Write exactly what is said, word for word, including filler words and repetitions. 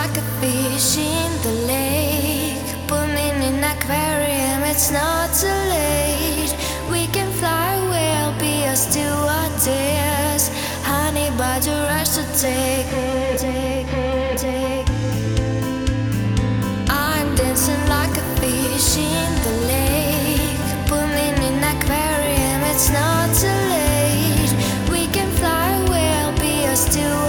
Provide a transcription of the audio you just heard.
like a fish in the lake. Put me in an aquarium, it's not too late. We can fly away, I'll be a stewardess. Honey, but you rush to take, take, take. I'm dancing like a fish in the lake. Put me in an aquarium, it's not too late. We can fly away, I'll be a stewardess.